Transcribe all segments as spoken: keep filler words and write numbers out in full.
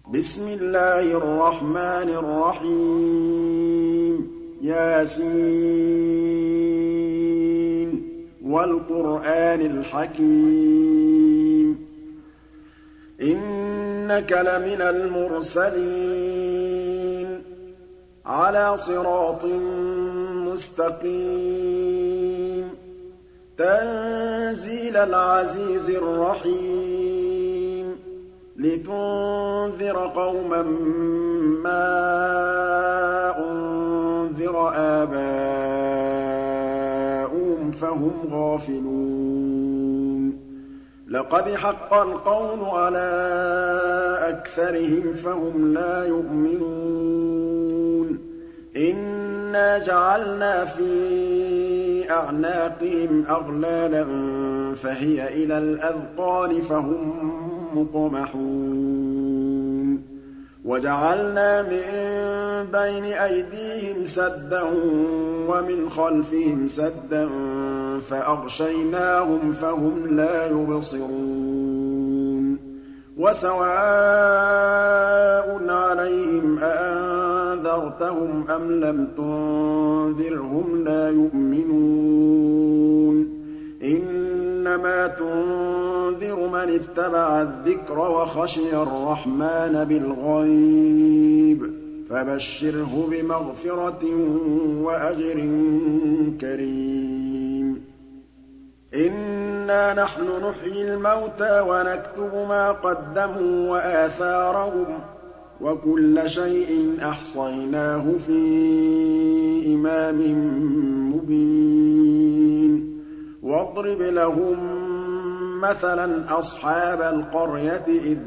بسم الله الرحمن الرحيم ياسين والقرآن الحكيم إنك لمن المرسلين على صراط مستقيم تنزيل العزيز الرحيم لتنذر قوما ما أنذر آباؤهم فهم غافلون لقد حق القول على أكثرهم فهم لا يؤمنون إنا جعلنا في أعناقهم أغلالا فهي إلى الأذقان فهم مقمحون وجعلنا من بين أيديهم سدا ومن خلفهم سدا فأغشيناهم فهم لا يبصرون وسواء عليهم أأنذرتهم أم لم تنذرهم لا يؤمنون إنما تنذر من اتبع الذكر وخشي الرحمن بالغيب فبشره بمغفرة وأجر كريم إنا نحن نحيي الموتى ونكتب ما قدموا وآثارهم وكل شيء أحصيناه في إمام مبين واضرب لهم مثلا أصحاب القرية إذ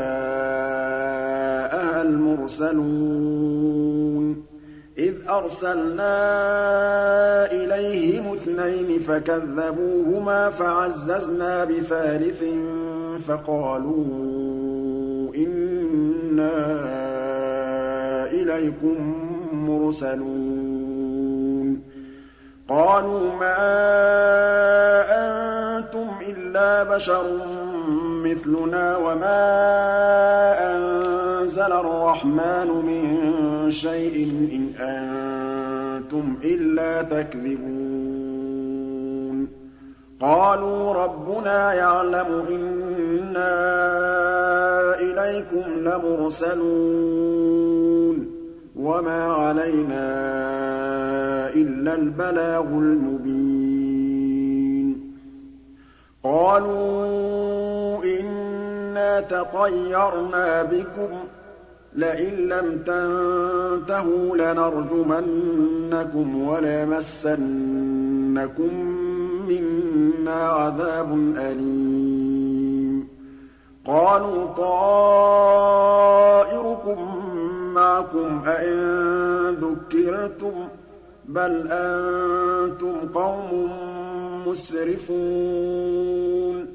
جاءها المرسلون إذ أرسلنا إليهم اثنين فكذبوهما فعززنا بثالث فقالوا إنا إليكم مرسلون قالوا ما أنتم إلا بشر مثلنا وما أنزل الرحمن من شيء إن أنتم إلا تكذبون قالوا ربنا يعلم إنا إليكم لمرسلون وما علينا إلا البلاغ المبين قالوا إنا تطيرنا بكم لئن لم تنتهوا لنرجمنكم وليمسنكم منا عذاب أليم قالوا طائركم معكم أئن ذكرتم بل أنتم قوم مسرفون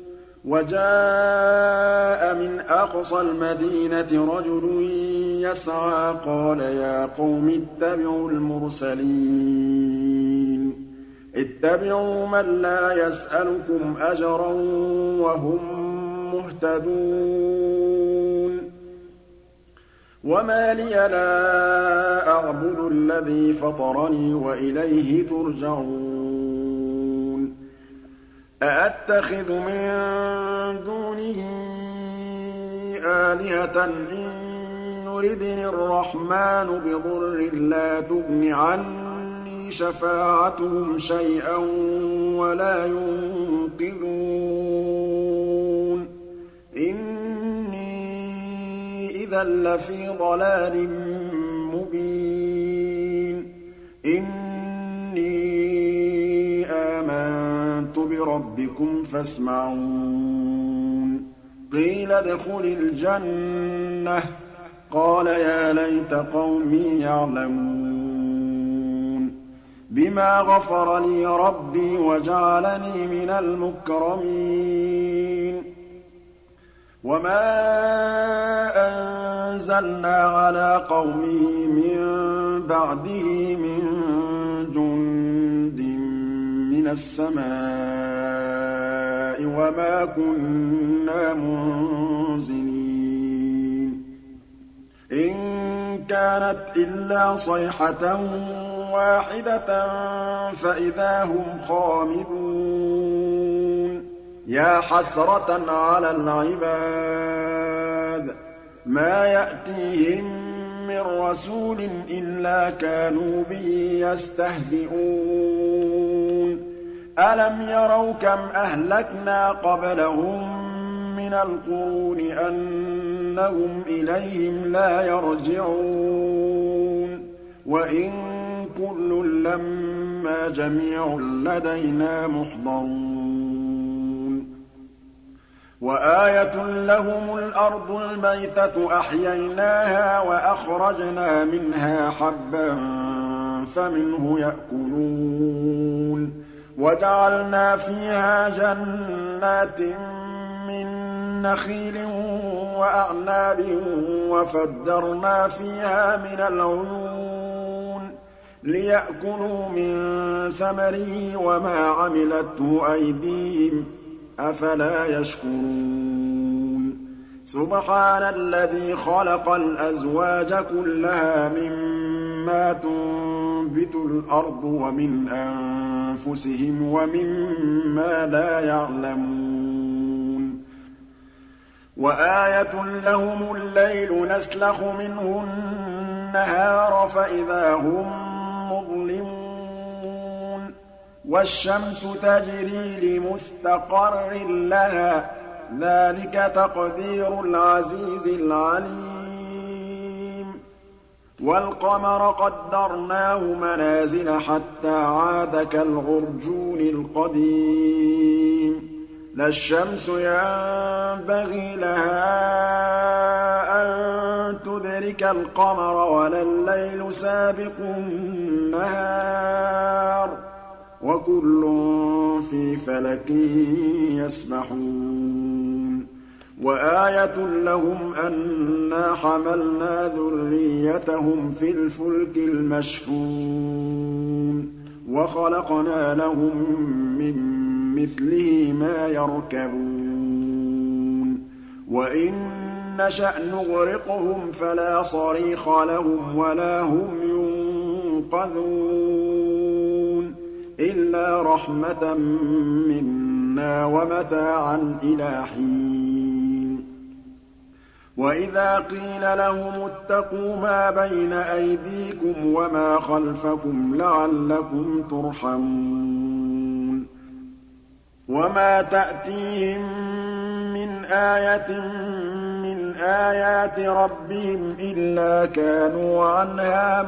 وجاء من أقصى المدينة رجل يسعى قال يا قوم اتبعوا المرسلين اتبعوا من لا يسألكم أجرا وهم مهتدون وما لي لا أعبد الذي فطرني وإليه ترجعون أأتخذ من دونه آلهة إن يردني الرحمن بضر لا تغن عني شفاعتهم شيئا ولا ينقذون إني إذا لفي ضلال مبين إني آمنت بربكم فاسمعون قيل ادخل الجنة قال يا ليت قومي يعلمون بما غفر لي ربي وجعلني من المكرمين وما أنزلنا على قومه من بعده من جند من السماء وما كنا منزلين كانت إلا صيحة واحدة فإذا هم خامدون يا حسرة على العباد ما يأتيهم من رسول إلا كانوا به يستهزئون ألم يروا كم أهلكنا قبلهم من القرون أنهم إليهم لا يرجعون وإن كل لما جميع لدينا محضرون وآية لهم الأرض الميتة أحييناها وأخرجنا منها حبا فمنه يأكلون وجعلنا فيها جنات من نخيل وأعناب وفجرنا فيها من العيون ليأكلوا من ثمره وما عملته أيديهم أفلا يشكرون سبحان الذي خلق الأزواج كلها مما تنبت الأرض ومن أنفسهم ومما لا يعلمون وآية لهم الليل نسلخ منه النهار فإذا هم مظلمون والشمس تجري لمستقر لها ذلك تقدير العزيز العليم والقمر قدرناه منازل حتى عاد كالعرجون القديم لا الشمس ينبغي لها أن تدرك القمر ولا الليل سابق النهار وكل في فلك يسبحون وآية لهم أنا حملنا ذريتهم في الفلك المشحون وخلقنا لهم من مثله ما يركبون وإن نشأ نغرقهم فلا صريخ لهم ولا هم ينقذون إلا رحمة منا ومتاعا إلى حين وإذا قيل لهم اتقوا ما بين أيديكم وما خلفكم لعلكم ترحمون وما تأتيهم من آية من آيات ربهم إلا كانوا عنها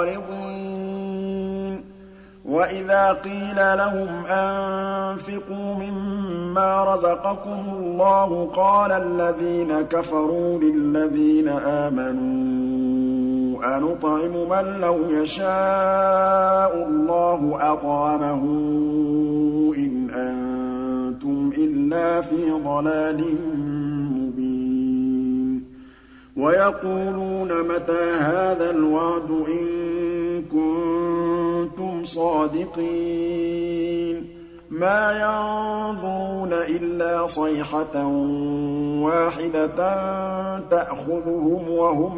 معرضين وإذا قيل لهم أنفقوا مما رزقكم الله قال الذين كفروا للذين آمنوا أنطعم من لو يشاء الله أطعمه إن أنتم إلا في ضلال مبين ويقولون متى هذا الوعد إن كنتم صادقين ما ينظرون إلا صيحة واحدة تأخذهم وهم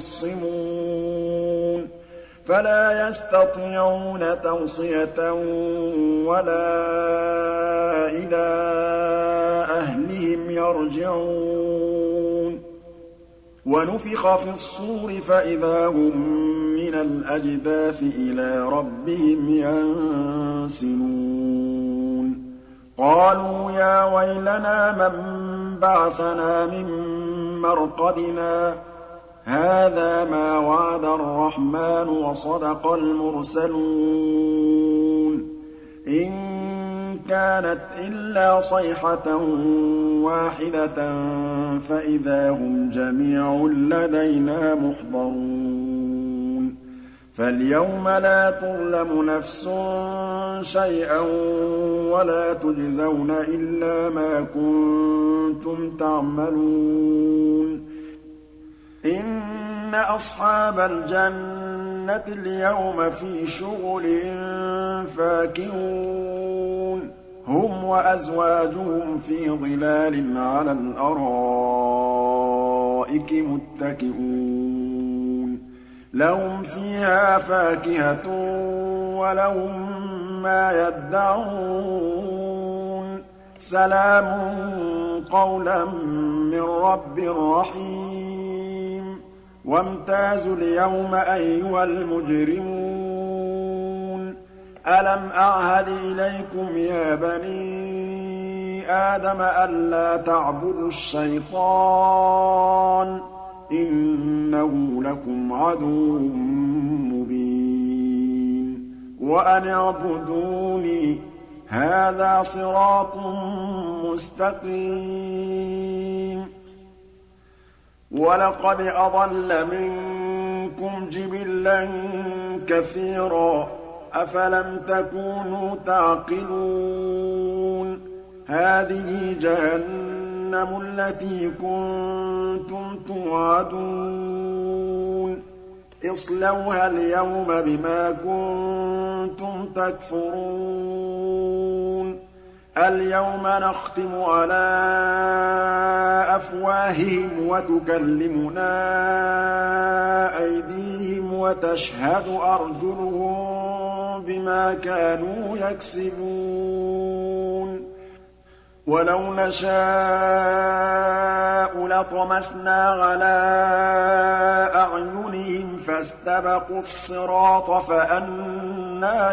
يخصمون فلا يستطيعون توصية ولا إلى أهلهم يرجعون ونفخ في الصور فإذا هم من الأجداث إلى ربهم ينسلون قالوا يا ويلنا من بعثنا من مرقدنا هذا ما وعد الرحمن وصدق المرسلون إن كانت إلا صيحة واحدة فإذا هم جميع لدينا محضرون فاليوم لا تظلم نفس شيئا ولا تجزون إلا ما كنتم تعملون إن أصحاب الجنة اليوم في شغل فاكهون هم وأزواجهم في ظلال على الأرائك متكئون لَهُمْ فِيهَا فَاكِهَةٌ وَلَهُم مَّا يَدَّعُونَ سَلَامٌ قَوْلًا مِّن رَّبٍّ رَّحِيمٍ وَامْتَازُوا الْيَوْمَ أَيُّهَا الْمُجْرِمُونَ أَلَمْ أَعْهَدْ إِلَيْكُمْ يَا بَنِي آدَمَ أَلَّا تَعْبُدُوا الشَّيْطَانَ إِنَّهُ لَكُمْ عَدُوٌّ مُّبِينٌ وَأَنِ اعْبُدُونِي هَٰذَا صِرَاطٌ مُّسْتَقِيمٌ وَلَقَدْ أَضَلَّ مِنكُمْ جِبِلًّا كَثِيرًا ۖ أَفَلَمْ تَكُونُوا تَعْقِلُونَ هَٰذِهِ جَهَنَّمُ الَّتِي كُنتُمْ تُوعَدُونَ اصْلَوْهَا الْيَوْمَ بِمَا كُنتُمْ تَكْفُرُونَ الْيَوْمَ نَخْتِمُ عَلَىٰ أَفْوَاهِهِمْ وَتُكَلِّمُنَا أَيْدِيهِمْ وَتَشْهَدُ أَرْجُلُهُم بِمَا كَانُوا يَكْسِبُونَ وَلَوْ نَشَاءُ لَطَمَسْنَا عَلَىٰ أَعْيُنِهِمْ فَاسْتَبَقُوا الصِّرَاطَ فَأَنَّىٰ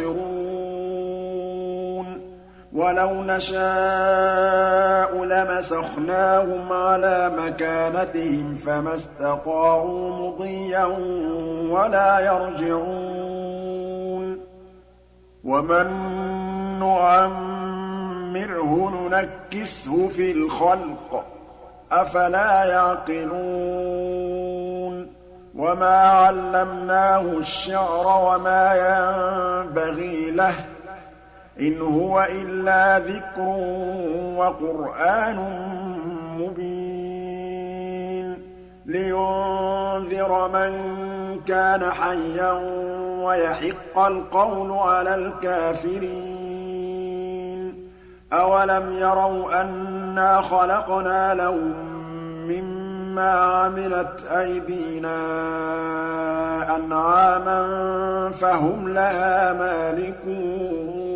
يُبْصِرُونَ وَلَوْ نَشَاءُ لَمَسَخْنَاهُمْ عَلَىٰ مَكَانَتِهِمْ فَمَا اسْتَطَاعُوا مُضِيًّا وَلَا يَرْجِعُونَ وَمَن نُّعَمِّرْهُ نُنَكِّسْهُ فِي الْخَلْقِ ۖ أَفَلَا يَعْقِلُونَ وَمَا عَلَّمْنَاهُ الشِّعْرَ وَمَا يَنبَغِي لَهُ ۚ إِنْ هُوَ إِلَّا ذِكْرٌ وَقُرْآنٌ مُّبِينٌ لِّيُنذِرَ مَن كَانَ حَيًّا وَيَحِقَّ الْقَوْلُ عَلَى الْكَافِرِينَ أَوَلَمْ يَرَوْا أَنَّا خَلَقْنَا لَهُم مِّمَّا عَمِلَتْ أَيْدِينَا أَنْعَامًا فَهُمْ لَهَا مَالِكُونَ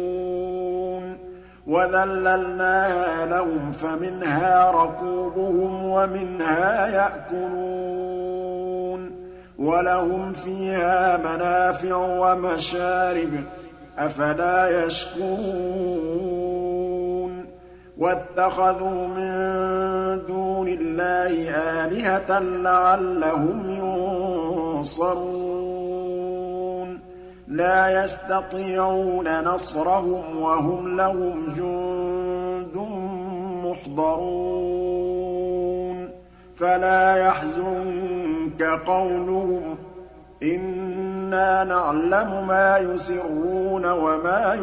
وَذَلَّلْنَاهَا لَهُمْ فَمِنْهَا رَكُوبُهُمْ وَمِنْهَا يَأْكُلُونَ وَلَهُمْ فِيهَا مَنَافِعُ وَمَشَارِبُ ۖ أَفَلَا يَشْكُرُونَ وَاتَّخَذُوا مِن دُونِ اللَّهِ آلِهَةً لَّعَلَّهُمْ يُنصَرُونَ لَا يَسْتَطِيعُونَ نَصْرَهُمْ وَهُمْ لَهُمْ جُندٌ مُّحْضَرُونَ فَلَا يَحْزُنكَ قَوْلُهُمْ ۘ إِنَّا نَعْلَمُ مَا يُسِرُّونَ وَمَا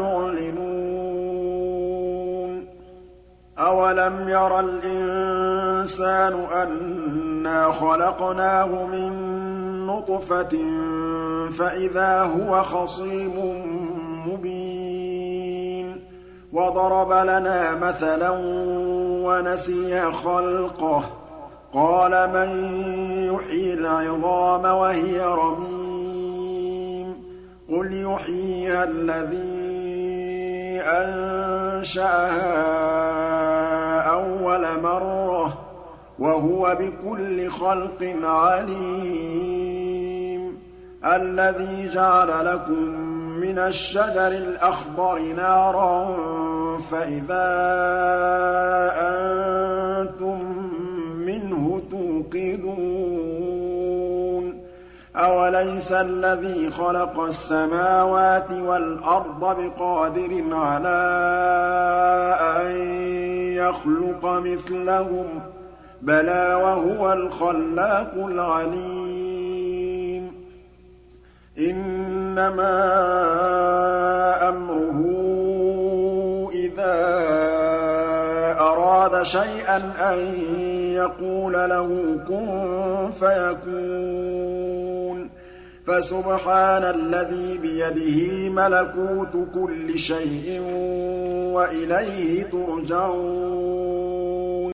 يُعْلِنُونَ أَوَلَمْ يَرَ الْإِنسَانُ أَنَّا خَلَقْنَاهُ مِن نُّطْفَةٍ فَإِذَا هُوَ خَصِيمٌ مُّبِينٌ وَضَرَبَ لَنَا مَثَلًا وَنَسِيَ خَلْقَهُ قَالَ مَن يُحْيِي الْعِظَامَ وَهِيَ رَمِيمٌ قُلْ يُحْيِيهَا الَّذِي أَنشَأَهَا أَوَّلَ مَرَّةٍ ۖ وَهُوَ بِكُلِّ خَلْقٍ عَلِيمٌ الَّذِي جَعَلَ لَكُم مِّنَ الشَّجَرِ الْأَخْضَرِ نَارًا فَإِذَا أَنتُم مِّنْهُ تُوقِدُونَ أَوَلَيْسَ الَّذِي خَلَقَ السَّمَاوَاتِ وَالْأَرْضَ بِقَادِرٍ عَلَىٰ أَن يَخْلُقَ مِثْلَهُم ۚ بَلَىٰ وَهُوَ الْخَلَّاقُ الْعَلِيمُ إِنَّمَا أَمْرُهُ إِذَا أَرَادَ شَيْئًا أَن يَقُولَ لَهُ كُن فَيَكُونُ فَسُبْحَانَ الَّذِي بِيَدِهِ مَلَكُوتُ كُلِّ شَيْءٍ وَإِلَيْهِ تُرْجَعُونَ